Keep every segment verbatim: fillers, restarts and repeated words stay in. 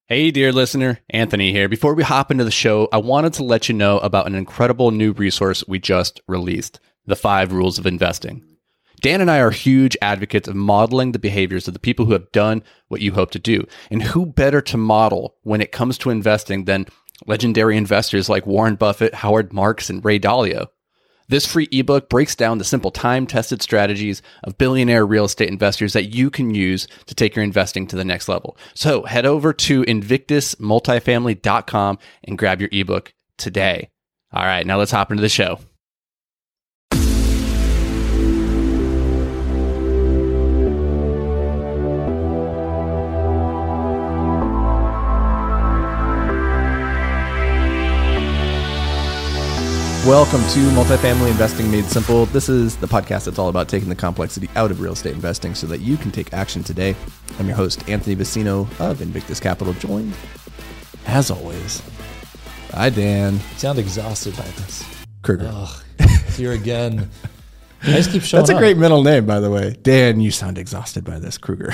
Hey, dear listener, Anthony here. Before we hop into the show, I wanted to let you know about an incredible new resource we just released, The Five Rules of Investing. Dan and I are huge advocates of modeling the behaviors of the people who have done what you hope to do. And who better to model when it comes to investing than legendary investors like Warren Buffett, Howard Marks, and Ray Dalio? This free ebook breaks down the simple time-tested strategies of billionaire real estate investors that you can use to take your investing to the next level. So head over to invictus multifamily dot com and grab your ebook today. All right, now let's hop into the show. Welcome to Multifamily Investing Made Simple. This is the podcast that's all about taking the complexity out of real estate investing so that you can take action today. I'm your host, Anthony Vicino of Invictus Capital, joined, as always, by Dan. You sound exhausted by this. Kruger. Ugh, it's here again. I just keep showing That's a up. great middle name, by the way. Dan, you sound exhausted by this, Kruger.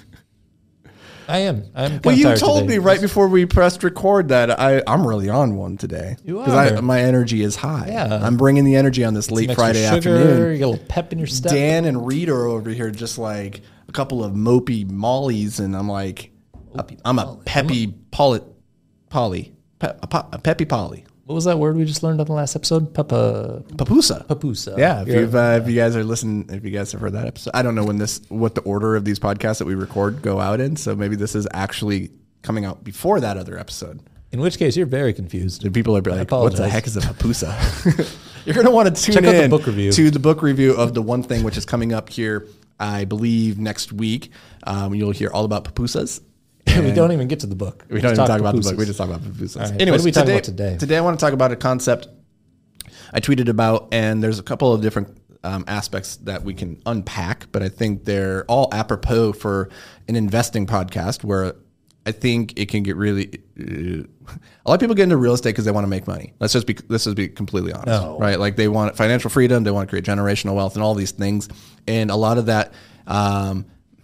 I am. I'm Well, you tired told today. me right before we pressed record that I, I'm really on one today. You I, are. my energy is high. Yeah. I'm bringing the energy on this Some late extra Friday sugar, afternoon. You got a little pep in your step. Dan and Reed are over here just like a couple of mopey mollies, and I'm like, I'm a peppy poly, poly, pe, a, po, a peppy poly. What was that word we just learned on the last episode? Papa, Papusa. papusa. Yeah, if You're- you've uh, if you guys are listening, if you guys have heard that episode, I don't know when this, what the order of these podcasts that we record go out in. So maybe this is actually coming out before that other episode. In which case, you're very confused. And people are like, what the apologize. heck is a papusa? You're going to want to tune Check out the in book review. to the book review of The One Thing, which is coming up here, I believe, next week. Um, you'll hear all about papusas. we don't even get to the book. We don't even talk talk about the papusas. book. We just talk about papusas. All right. Anyways, What are we talking today, about today? Today I want to talk about a concept I tweeted about, and there's a couple of different um, aspects that we can unpack, but I think they're all apropos for an investing podcast where I think it can get really. Uh, a lot of people get into real estate because they want to make money. Let's just be. Let's just be completely honest, No. right? Like they want financial freedom, they want to create generational wealth, and all these things. And a lot of that, um,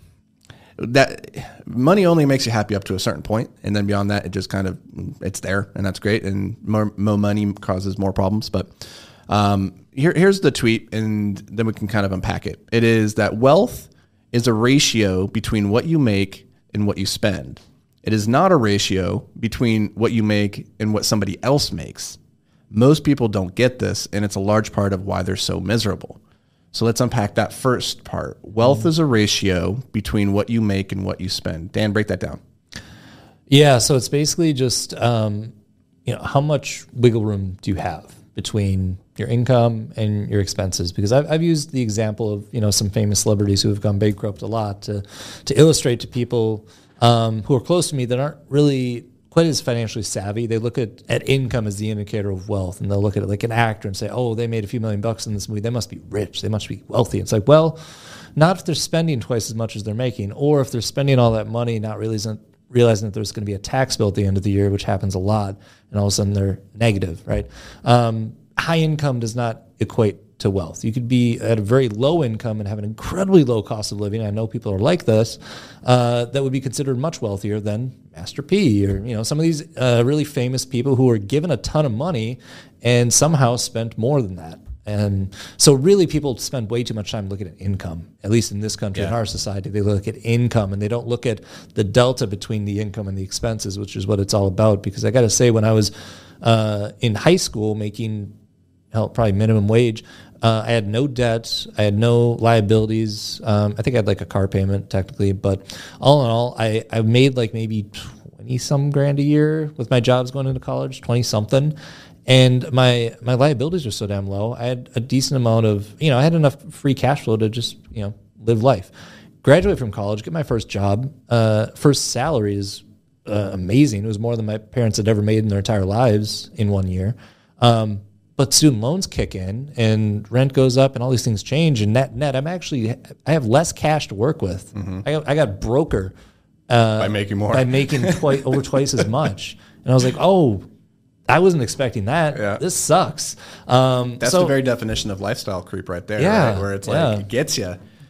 that money only makes you happy up to a certain point, and then beyond that, it just kind of it's there, and that's great. And more, more money causes more problems. But um, here, here's the tweet, and then we can kind of unpack it. It is that wealth is a ratio between what you make and what you spend. It is not a ratio between what you make and what somebody else makes. Most people don't get this, and it's a large part of why they're so miserable. So let's unpack that first part. Wealth mm-hmm. is a ratio between what you make and what you spend. Dan, break that down. Yeah, so it's basically just um, you know, how much wiggle room do you have between your income and your expenses? Because I've, I've used the example of you know some famous celebrities who have gone bankrupt a lot to to illustrate to people um, who are close to me that aren't really quite as financially savvy. They look at, at income as the indicator of wealth, and they'll look at it like an actor and say, oh, they made a few million bucks in this movie. They must be rich. They must be wealthy. It's like, well, not if they're spending twice as much as they're making, or if they're spending all that money, not realizing, realizing that there's going to be a tax bill at the end of the year, which happens a lot, and all of a sudden they're negative, right? Um, high income does not equate to wealth. You could be at a very low income and have an incredibly low cost of living. I know people are like this, uh, that would be considered much wealthier than Master P or, you know, some of these uh, really famous people who were given a ton of money and somehow spent more than that. And so really people spend way too much time looking at income, at least in this country, Yeah. in our society. They look at income and they don't look at the delta between the income and the expenses, which is what it's all about. Because I got to say, when I was uh, in high school making hell, probably minimum wage, Uh, I had no debt. I had no liabilities. Um, I think I had like a car payment technically, but all in all, I, I made like maybe twenty some grand a year with my jobs going into college, twenty something. And my, my liabilities were so damn low. I had a decent amount of, you know, I had enough free cash flow to just, you know, live life. Graduate from college, get my first job. Uh, first salary is uh, amazing. It was more than my parents had ever made in their entire lives in one year. Um, But student loans kick in and rent goes up and all these things change. And net, net, I'm actually, I have less cash to work with. Mm-hmm. I got, I got broker uh, by making more, by making twi- over twice as much. And I was like, oh, I wasn't expecting that. Yeah. This sucks. Um, That's so, the very definition of lifestyle creep right there, Yeah, right? Where it's yeah. like, it gets you.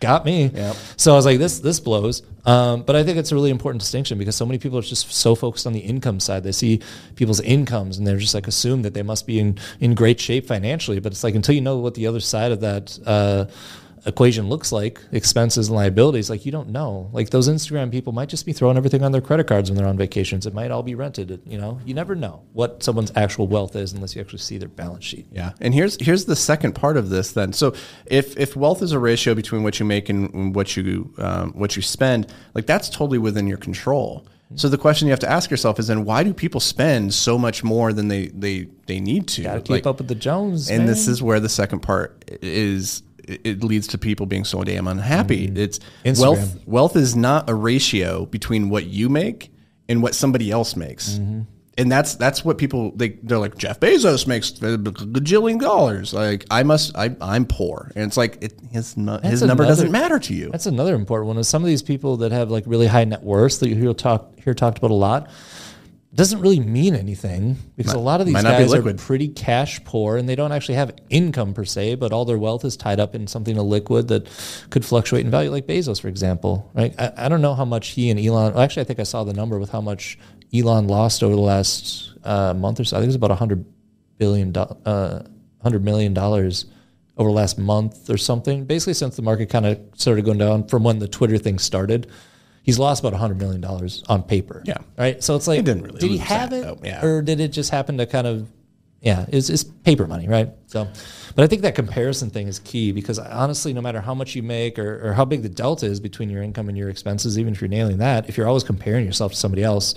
got me. Yep. So I was like, this this blows. Um, but I think it's a really important distinction because so many people are just so focused on the income side. They see people's incomes and they're just like assume that they must be in, in great shape financially. But it's like until you know what the other side of that uh, equation looks like, expenses and liabilities, like you don't know. Like those Instagram people might just be throwing everything on their credit cards when they're on vacations. It might all be rented. You know, you never know what someone's actual wealth is unless you actually see their balance sheet. Yeah, and here's here's the second part of this. Then, so if if wealth is a ratio between what you make and what you um, what you spend, like that's totally within your control. So the question you have to ask yourself is then why do people spend so much more than they they they need to? Gotta keep like, up with the Jones. and man. this is where the second part is. It leads to people being so damn unhappy. Mm. It's Instagram. wealth. Wealth is not a ratio between what you make and what somebody else makes. Mm-hmm. And that's that's what people they they're like Jeff Bezos makes a gajillion dollars. Like I must I I'm poor, and it's like it, his his That's number another- doesn't matter to you. That's another important one. Is some of these people that have like really high net worths that you hear talk hear talked about a lot doesn't really mean anything because Might- a lot of these might not be guys are liquid. pretty cash poor and they don't actually have income per se, but all their wealth is tied up in something liquid that could fluctuate in value, like Bezos, for example. Right? I, I don't know how much he and Elon. Well, actually, I think I saw the number with how much Elon lost over the last uh, month or so. I think it was about a hundred billion, do- uh, hundred million dollars over the last month or something. Basically, since the market kind of started going down from when the Twitter thing started. He's lost about one hundred million dollars on paper. Yeah. Right? So it's like, He didn't really did he lose have that, it? though. Yeah. Or did it just happen to kind of, yeah, it's, it's paper money, right? So, but I think that comparison thing is key because honestly, no matter how much you make or, or how big the delta is between your income and your expenses, even if you're nailing that, if you're always comparing yourself to somebody else,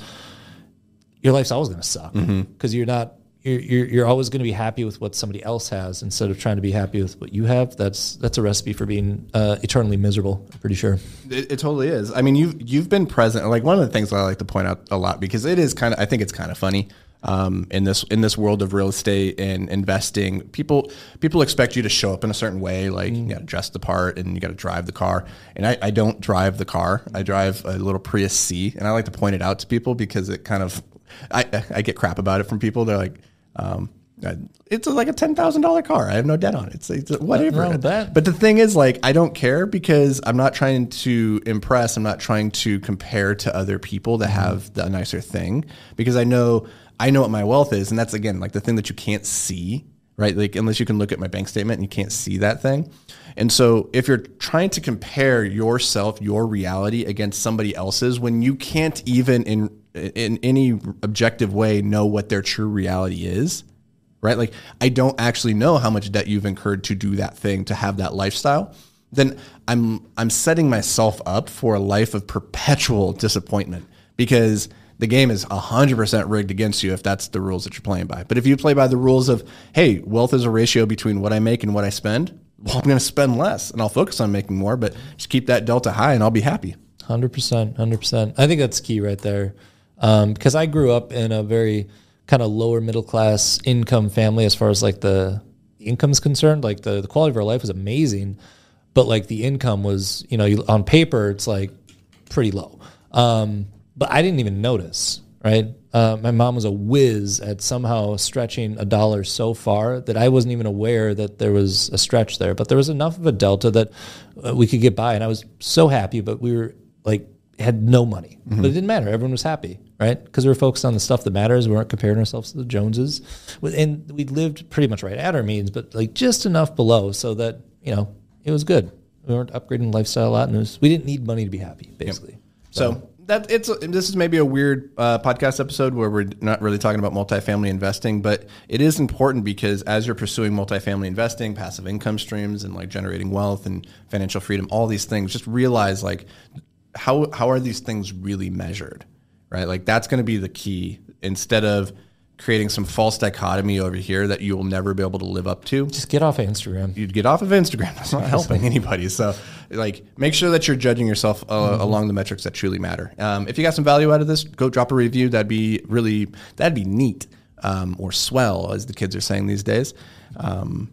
your life's always going to suck because mm-hmm. you're not, you're, you're, you're always going to be happy with what somebody else has instead of trying to be happy with what you have. That's that's a recipe for being uh, eternally miserable, I'm pretty sure. It, it totally is. I mean, you've you've been present. Like one of the things that I like to point out a lot because it is kind of. I think it's kind of funny um, in this in this world of real estate and investing. People people expect you to show up in a certain way. Like mm. you got to dress the part and you got to drive the car. And I, I don't drive the car. I drive a little Prius C, and I like to point it out to people because it kind of. I I get crap about it from people. They're like. Um, it's like a ten thousand dollar car. I have no debt on it. It's, it's whatever. wrong with that. But the thing is, like, I don't care because I'm not trying to impress. I'm not trying to compare to other people that have the nicer thing because I know I know what my wealth is, and that's again like the thing that you can't see, right? Like unless you can look at my bank statement and you can't see that thing. And so if you're trying to compare yourself, your reality against somebody else's, when you can't even in in any objective way know what their true reality is, right? Like I don't actually know how much debt you've incurred to do that thing, to have that lifestyle, then I'm I'm setting myself up for a life of perpetual disappointment because the game is one hundred percent rigged against you if that's the rules that you're playing by. But if you play by the rules of, hey, wealth is a ratio between what I make and what I spend, well, I'm going to spend less and I'll focus on making more, but just keep that delta high and I'll be happy. one hundred percent, one hundred percent. I think that's key right there. Um, because I grew up in a very kind of lower middle class income family as far as like the income is concerned. Like the, the quality of our life was amazing, but like the income was, you know, you, on paper, it's like pretty low. Um, but I didn't even notice, right? Uh, my mom was a whiz at somehow stretching a dollar so far that I wasn't even aware that there was a stretch there. But there was enough of a delta that uh, we could get by. And I was so happy, but we were like, had no money. Mm-hmm. But it didn't matter. Everyone was happy, right? Because we were focused on the stuff that matters. We weren't comparing ourselves to the Joneses. And we lived pretty much right at our means, but like just enough below so that, you know, it was good. We weren't upgrading lifestyle a lot. And it was, we didn't need money to be happy, basically. Yep. So, so that it's this is maybe a weird uh, podcast episode where we're not really talking about multifamily investing, but it is important because as you're pursuing multifamily investing, passive income streams, and like generating wealth and financial freedom, all these things, just realize like how how are these things really measured, right? Like that's going to be the key instead of creating some false dichotomy over here that you will never be able to live up to. Just get off of Instagram. You'd get off of Instagram. That's not helping anybody. So like make sure that you're judging yourself uh, mm-hmm. along the metrics that truly matter. Um, if you got some value out of this, go drop a review. That'd be really, that'd be neat. Um, or swell, as the kids are saying these days. Um,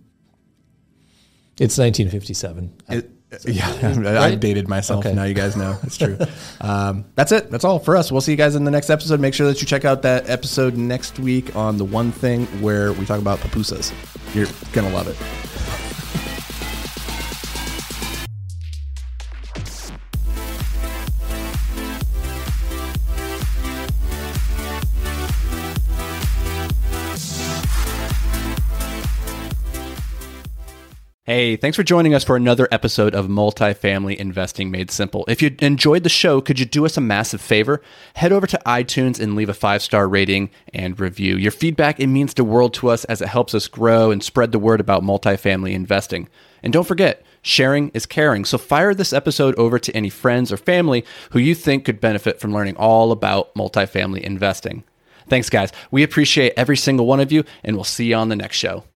it's nineteen fifty-seven. It, yeah, I, I dated myself. Okay. Now you guys know it's true. um, that's it. That's all for us. We'll see you guys in the next episode. Make sure that you check out that episode next week on The One Thing where we talk about pupusas. You're going to love it. Hey, thanks for joining us for another episode of Multifamily Investing Made Simple. If you enjoyed the show, could you do us a massive favor? Head over to iTunes and leave a five-star rating and review. Your feedback, it means the world to us as it helps us grow and spread the word about multifamily investing. And don't forget, sharing is caring. So fire this episode over to any friends or family who you think could benefit from learning all about multifamily investing. Thanks, guys. We appreciate every single one of you, and we'll see you on the next show.